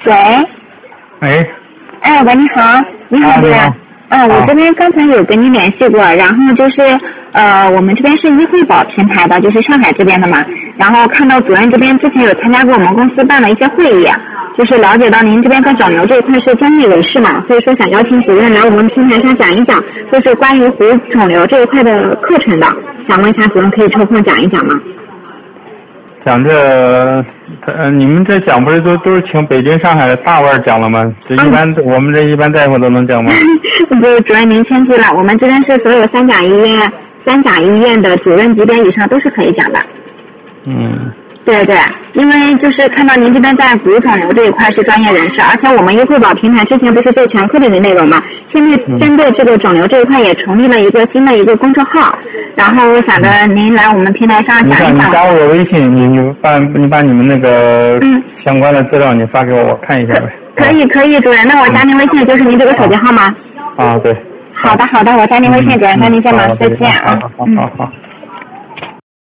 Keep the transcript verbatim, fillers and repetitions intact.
喂。 哎。 哎，喂，你好，你好，主任。嗯，我这边刚才有跟你联系过，然后就是呃，我们这边是医惠宝平台的，就是上海这边的嘛。然后看到主任这边之前有参加过我们公司办了一些会议，就是了解到您这边在肿瘤这一块是专业人士嘛，所以说想邀请主任来我们平台上讲一讲，就是关于湖肿瘤这一块的课程的。想问一下主任可以抽空讲一讲吗？ 讲这，呃，你们这讲不是都都是请北京、上海的大腕讲了吗？这一般、嗯、我们这一般大夫都能讲吗？ 不是，主任您谦虚了，我们这边是所有三甲医院、三甲医院的主任级别以上都是可以讲的。 嗯。 对对，因为就是看到您这边在骨肿瘤这一块是专业人士，而且我们医惠宝平台之前不是做全科的内容嘛，现在针对这个肿瘤这一块也成立了一个新的一个公众号，然后我想着您来我们平台上讲一讲。 你加我微信，你你把你把你们那个相关的资料你发给我，我看一下呗。 可以可以，主任，那我加您微信就是您这个手机号吗？ 啊，对。 好的好的，我加您微信，主任，那您先忙，再见啊。 好好好好。